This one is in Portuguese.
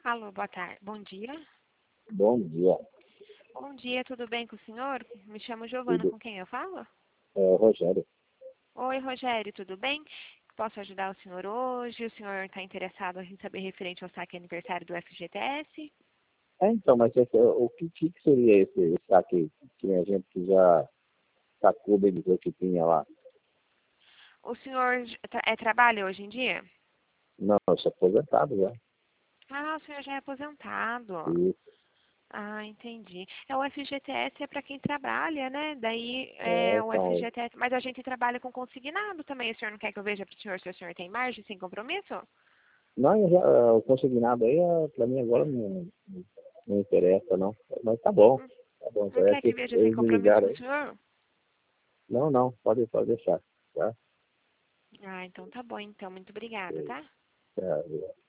Alô, boa tarde. Bom dia. Bom dia. Bom dia, tudo bem com o senhor? Me chamo Giovana, Tudo. com quem eu falo? Rogério. Oi, Rogério, tudo bem? Posso ajudar o senhor hoje? O senhor está interessado em saber referente ao saque aniversário do FGTS? Então, mas o que seria esse saque que a gente já sacou de dizer que tinha lá? O senhor trabalha hoje em dia? Não, eu sou aposentado já. Ah, o senhor já é aposentado. E, Ah, entendi. O FGTS é para quem trabalha, né? Daí o então, FGTS, mas a gente trabalha com consignado também. O senhor não quer que eu veja para o senhor se o senhor tem margem sem compromisso? não, o consignado aí, para mim agora não interessa, não. Mas tá bom. Tá bom, só Não é quer que que veja sem eles me compromisso com ligaram o aí. senhor? Não, pode deixar. Tá? Ah, então tá bom, então. Muito obrigada, tá? Tá.